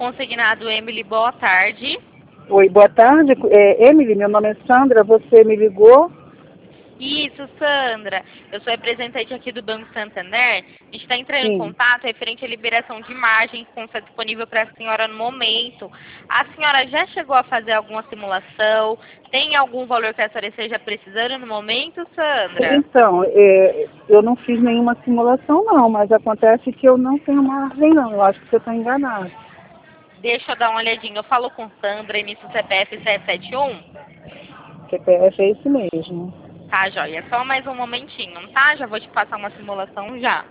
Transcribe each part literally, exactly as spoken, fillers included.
Consignado Emily, boa tarde. Oi, boa tarde. É, Emily, meu nome é Sandra, você me ligou? Isso, Sandra. Eu sou representante aqui do Banco Santander. A gente está entrando em Sim. contato referente à liberação de imagens que está disponível para a senhora no momento. A senhora já chegou a fazer alguma simulação? Tem algum valor que a senhora esteja precisando no momento, Sandra? Então, é, eu não fiz nenhuma simulação não, mas acontece que eu não tenho margem não, eu acho que você está enganado. Deixa eu dar uma olhadinha. Eu falo com Sandra, início C P F sete sete um. C P F é esse mesmo. Tá, joia. Só mais um momentinho, tá? Já vou te passar uma simulação já.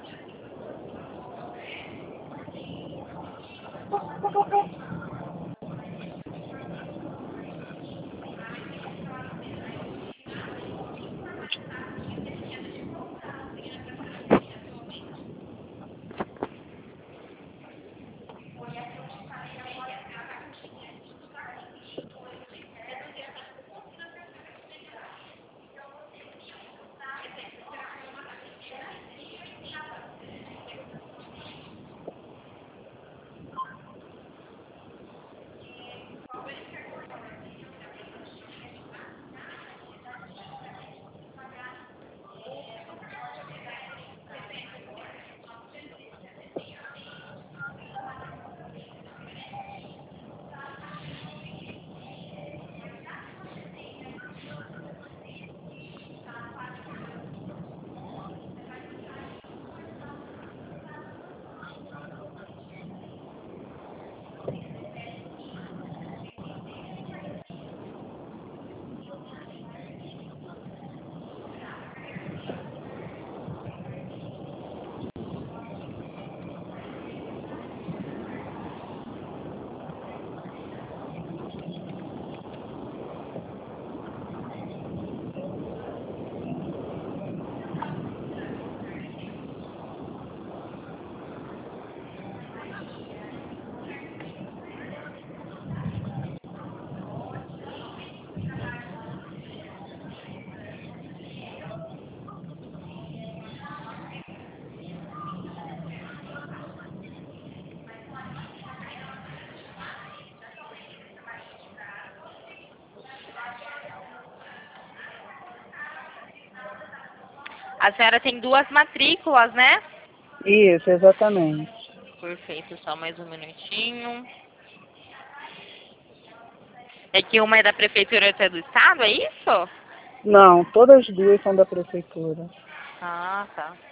A senhora tem duas matrículas, né? Isso, exatamente. Perfeito, só mais um minutinho. É que uma é da prefeitura e outra é do estado, é isso? Não, todas as duas são da prefeitura. Ah, tá.